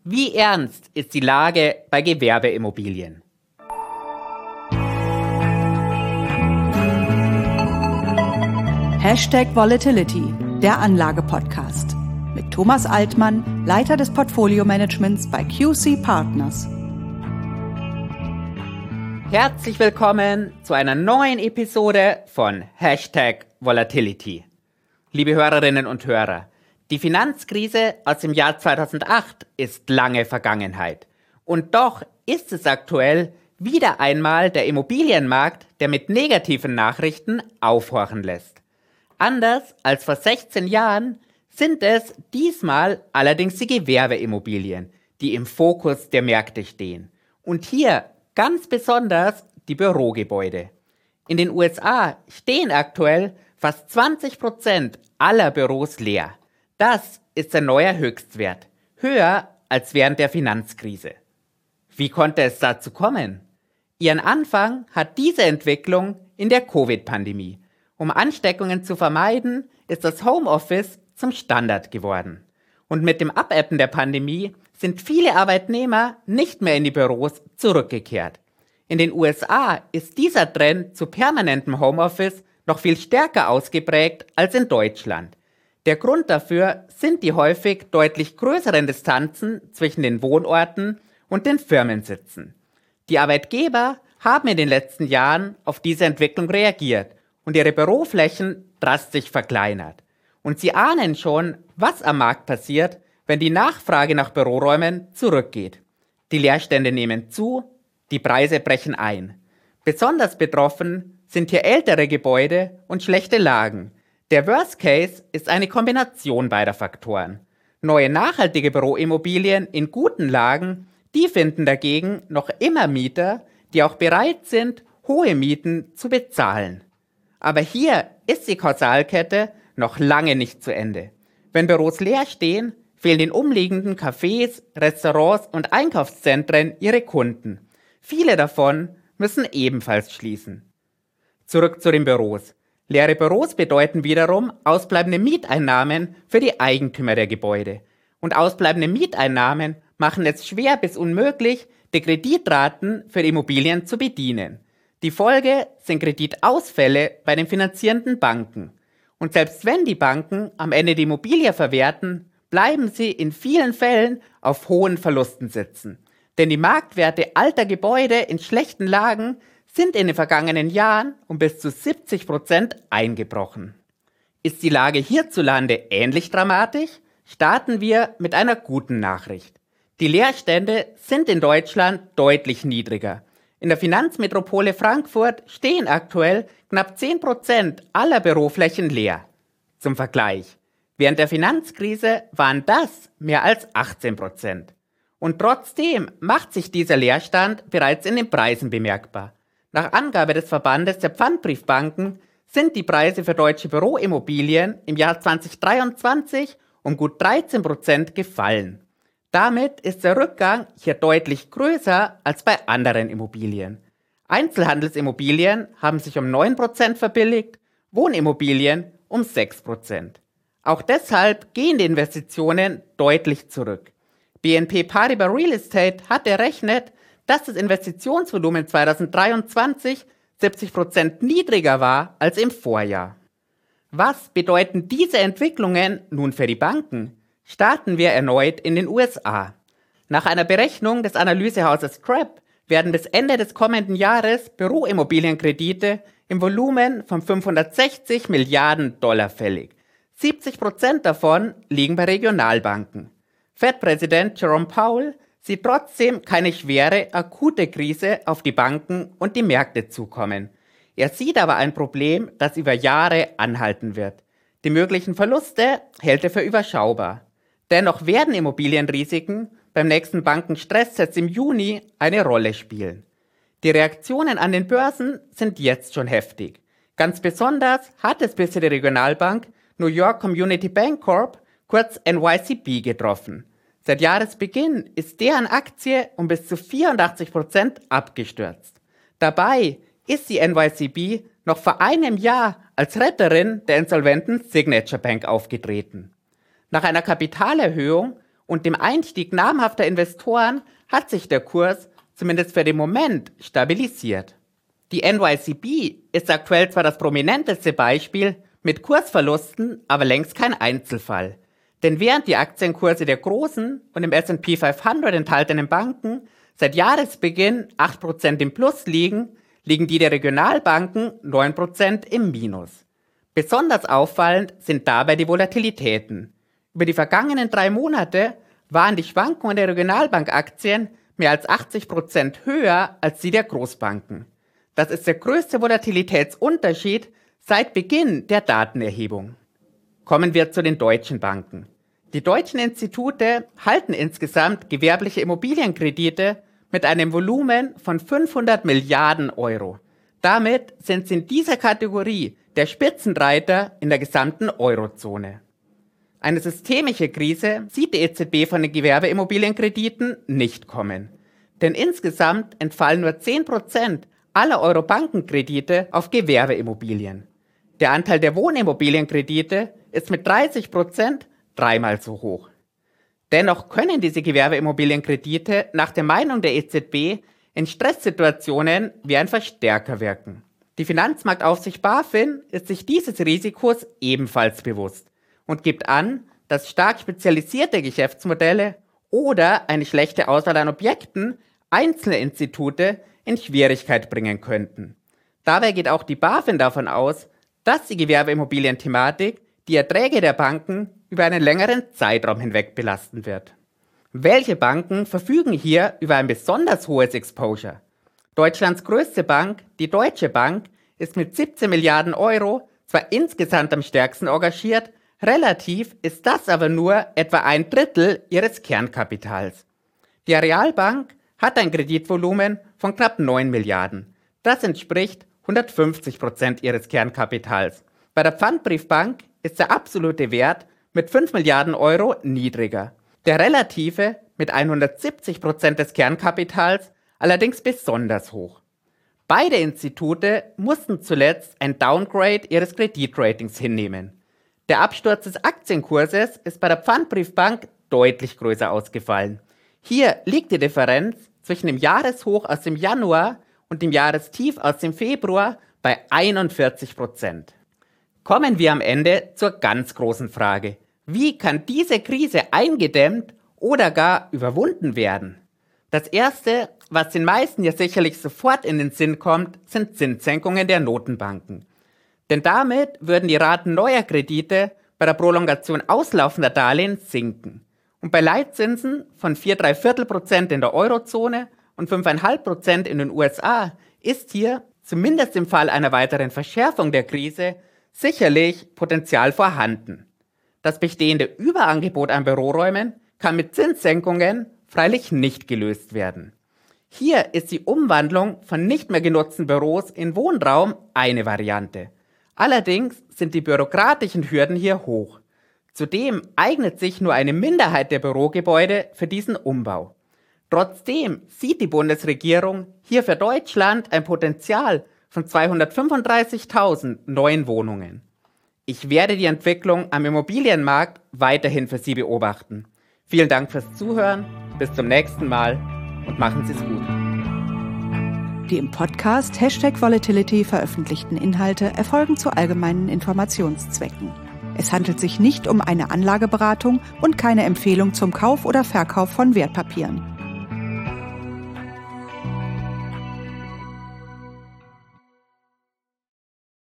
Wie ernst ist die Lage bei Gewerbeimmobilien? #Volatility, der Anlage-Podcast. Mit Thomas Altmann, Leiter des Portfolio-Managements bei QC Partners. Herzlich willkommen zu einer neuen Episode von #Volatility. Liebe Hörerinnen und Hörer, die Finanzkrise aus dem Jahr 2008 ist lange Vergangenheit. Und doch ist es aktuell wieder einmal der Immobilienmarkt, der mit negativen Nachrichten aufhorchen lässt. Anders als vor 16 Jahren sind es diesmal allerdings die Gewerbeimmobilien, die im Fokus der Märkte stehen. Und hier ganz besonders die Bürogebäude. In den USA stehen aktuell fast 20% aller Büros leer. Das ist ein neuer Höchstwert, höher als während der Finanzkrise. Wie konnte es dazu kommen? Ihren Anfang hat diese Entwicklung in der Covid-Pandemie. Um Ansteckungen zu vermeiden, ist das Homeoffice zum Standard geworden. Und mit dem Abebben der Pandemie sind viele Arbeitnehmer nicht mehr in die Büros zurückgekehrt. In den USA ist dieser Trend zu permanentem Homeoffice noch viel stärker ausgeprägt als in Deutschland. Der Grund dafür sind die häufig deutlich größeren Distanzen zwischen den Wohnorten und den Firmensitzen. Die Arbeitgeber haben in den letzten Jahren auf diese Entwicklung reagiert und ihre Büroflächen drastisch verkleinert. Und sie ahnen schon, was am Markt passiert, wenn die Nachfrage nach Büroräumen zurückgeht. Die Leerstände nehmen zu, die Preise brechen ein. Besonders betroffen sind hier ältere Gebäude und schlechte Lagen. Der Worst Case ist eine Kombination beider Faktoren. Neue nachhaltige Büroimmobilien in guten Lagen, die finden dagegen noch immer Mieter, die auch bereit sind, hohe Mieten zu bezahlen. Aber hier ist die Kausalkette noch lange nicht zu Ende. Wenn Büros leer stehen, fehlen den umliegenden Cafés, Restaurants und Einkaufszentren ihre Kunden. Viele davon müssen ebenfalls schließen. Zurück zu den Büros. Leere Büros bedeuten wiederum ausbleibende Mieteinnahmen für die Eigentümer der Gebäude. Und ausbleibende Mieteinnahmen machen es schwer bis unmöglich, die Kreditraten für Immobilien zu bedienen. Die Folge sind Kreditausfälle bei den finanzierenden Banken. Und selbst wenn die Banken am Ende die Immobilie verwerten, bleiben sie in vielen Fällen auf hohen Verlusten sitzen. Denn die Marktwerte alter Gebäude in schlechten Lagen sind in den vergangenen Jahren um bis zu 70% eingebrochen. Ist die Lage hierzulande ähnlich dramatisch? Starten wir mit einer guten Nachricht. Die Leerstände sind in Deutschland deutlich niedriger. In der Finanzmetropole Frankfurt stehen aktuell knapp 10% aller Büroflächen leer. Zum Vergleich, während der Finanzkrise waren das mehr als 18%. Und trotzdem macht sich dieser Leerstand bereits in den Preisen bemerkbar. Nach Angabe des Verbandes der Pfandbriefbanken sind die Preise für deutsche Büroimmobilien im Jahr 2023 um gut 13% gefallen. Damit ist der Rückgang hier deutlich größer als bei anderen Immobilien. Einzelhandelsimmobilien haben sich um 9% verbilligt, Wohnimmobilien um 6%. Auch deshalb gehen die Investitionen deutlich zurück. BNP Paribas Real Estate hat errechnet, dass das Investitionsvolumen 2023 70% niedriger war als im Vorjahr. Was bedeuten diese Entwicklungen nun für die Banken? Starten wir erneut in den USA. Nach einer Berechnung des Analysehauses Crab werden bis Ende des kommenden Jahres Büroimmobilienkredite im Volumen von 560 Milliarden Dollar fällig. 70% davon liegen bei Regionalbanken. Fed-Präsident Jerome Powell sieht trotzdem keine schwere, akute Krise auf die Banken und die Märkte zukommen. Er sieht aber ein Problem, das über Jahre anhalten wird. Die möglichen Verluste hält er für überschaubar. Dennoch werden Immobilienrisiken beim nächsten Bankenstresstest im Juni eine Rolle spielen. Die Reaktionen an den Börsen sind jetzt schon heftig. Ganz besonders hat es bisher die Regionalbank New York Community Bank Corp, kurz NYCB, getroffen. Seit Jahresbeginn ist deren Aktie um bis zu 84% abgestürzt. Dabei ist die NYCB noch vor einem Jahr als Retterin der insolventen Signature Bank aufgetreten. Nach einer Kapitalerhöhung und dem Einstieg namhafter Investoren hat sich der Kurs zumindest für den Moment stabilisiert. Die NYCB ist aktuell zwar das prominenteste Beispiel, mit Kursverlusten aber längst kein Einzelfall. Denn während die Aktienkurse der großen und im S&P 500 enthaltenen Banken seit Jahresbeginn 8% im Plus liegen die der Regionalbanken 9% im Minus. Besonders auffallend sind dabei die Volatilitäten. Über die vergangenen 3 Monate waren die Schwankungen der Regionalbankaktien mehr als 80% höher als die der Großbanken. Das ist der größte Volatilitätsunterschied seit Beginn der Datenerhebung. Kommen wir zu den deutschen Banken. Die deutschen Institute halten insgesamt gewerbliche Immobilienkredite mit einem Volumen von 500 Milliarden Euro. Damit sind sie in dieser Kategorie der Spitzenreiter in der gesamten Eurozone. Eine systemische Krise sieht die EZB von den Gewerbeimmobilienkrediten nicht kommen. Denn insgesamt entfallen nur 10% aller Euro-Bankenkredite auf Gewerbeimmobilien. Der Anteil der Wohnimmobilienkredite ist mit 30% dreimal so hoch. Dennoch können diese Gewerbeimmobilienkredite nach der Meinung der EZB in Stresssituationen wie ein Verstärker wirken. Die Finanzmarktaufsicht BaFin ist sich dieses Risikos ebenfalls bewusst und gibt an, dass stark spezialisierte Geschäftsmodelle oder eine schlechte Auswahl an Objekten einzelne Institute in Schwierigkeit bringen könnten. Dabei geht auch die BaFin davon aus, dass die Gewerbeimmobilienthematik die Erträge der Banken über einen längeren Zeitraum hinweg belasten wird. Welche Banken verfügen hier über ein besonders hohes Exposure? Deutschlands größte Bank, die Deutsche Bank, ist mit 17 Milliarden Euro zwar insgesamt am stärksten engagiert, relativ ist das aber nur etwa 1/3 ihres Kernkapitals. Die Arealbank hat ein Kreditvolumen von knapp 9 Milliarden. Das entspricht 150% ihres Kernkapitals. Bei der Pfandbriefbank ist der absolute Wert mit 5 Milliarden Euro niedriger. Der relative mit 170% des Kernkapitals allerdings besonders hoch. Beide Institute mussten zuletzt ein Downgrade ihres Kreditratings hinnehmen. Der Absturz des Aktienkurses ist bei der Pfandbriefbank deutlich größer ausgefallen. Hier liegt die Differenz zwischen dem Jahreshoch aus dem Januar und dem Jahrestief aus dem Februar bei 41%. Kommen wir am Ende zur ganz großen Frage. Wie kann diese Krise eingedämmt oder gar überwunden werden? Das Erste, was den meisten ja sicherlich sofort in den Sinn kommt, sind Zinssenkungen der Notenbanken. Denn damit würden die Raten neuer Kredite bei der Prolongation auslaufender Darlehen sinken. Und bei Leitzinsen von 4,75% in der Eurozone und 5,5% in den USA ist hier, zumindest im Fall einer weiteren Verschärfung der Krise, sicherlich Potenzial vorhanden. Das bestehende Überangebot an Büroräumen kann mit Zinssenkungen freilich nicht gelöst werden. Hier ist die Umwandlung von nicht mehr genutzten Büros in Wohnraum eine Variante. Allerdings sind die bürokratischen Hürden hier hoch. Zudem eignet sich nur eine Minderheit der Bürogebäude für diesen Umbau. Trotzdem sieht die Bundesregierung hier für Deutschland ein Potenzial von 235.000 neuen Wohnungen. Ich werde die Entwicklung am Immobilienmarkt weiterhin für Sie beobachten. Vielen Dank fürs Zuhören, bis zum nächsten Mal und machen Sie es gut. Die im Podcast #Volatility veröffentlichten Inhalte erfolgen zu allgemeinen Informationszwecken. Es handelt sich nicht um eine Anlageberatung und keine Empfehlung zum Kauf oder Verkauf von Wertpapieren.